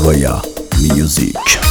Kaya Music.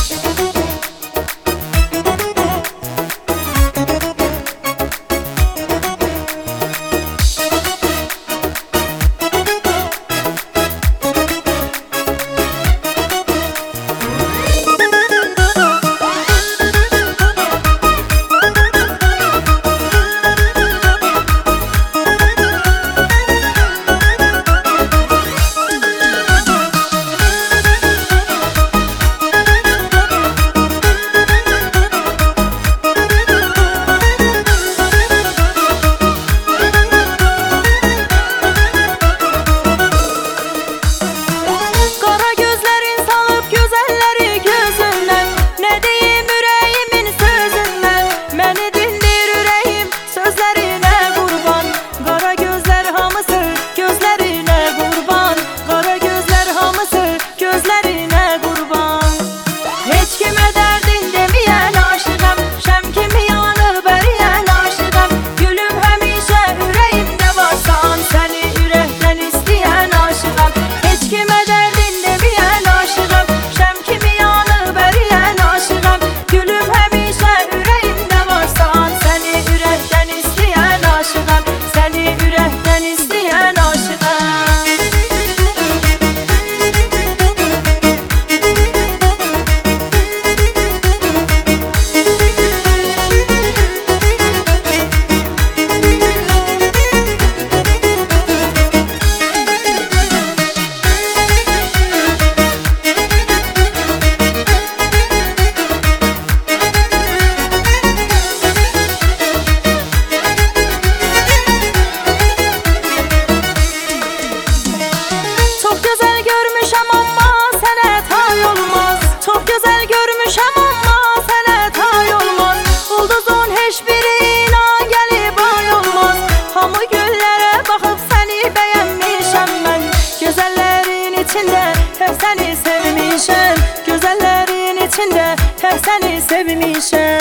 Seni sevmişim, güzellerin içinde tek seni sevmişim.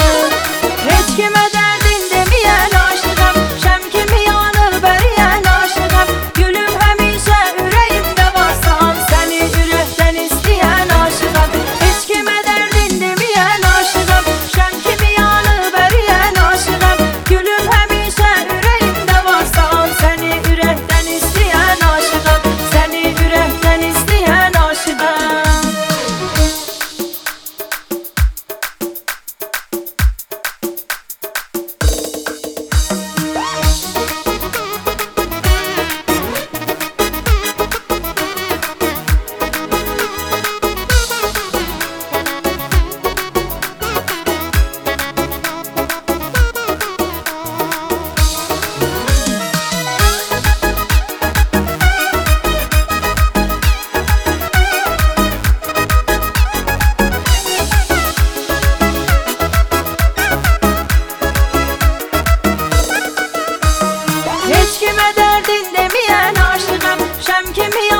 Hiç kime derdin demeyen aşığım, şem kimi yanır beriyen aşığım. Gülüm hemişe yüreğimde varsan, seni yürekten isteyen aşığım. Hiç kime derdin demeyen aşığım, şem kimi yanır beriyen aşığım. Gülüm hemişe yüreğimde varsan, seni yürekten isteyen aşığım. Seni yürekten isteyen aşığım. Hiç kime derdin demeyen aşığım, şem kimi